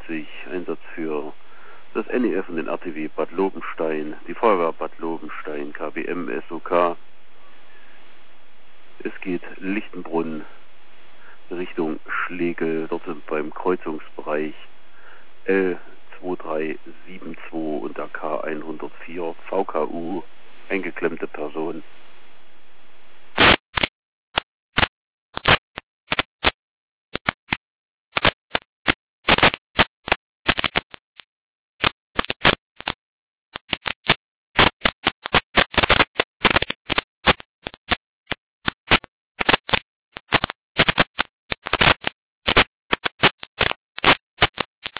53, Einsatz für das NEF und den RTW Bad Lobenstein, die Feuerwehr Bad Lobenstein, KBM, SOK. Es geht Lichtenbrunn Richtung Schlegel, dort sind beim Kreuzungsbereich L2372 und der K104 VKU eingeklemmte Person.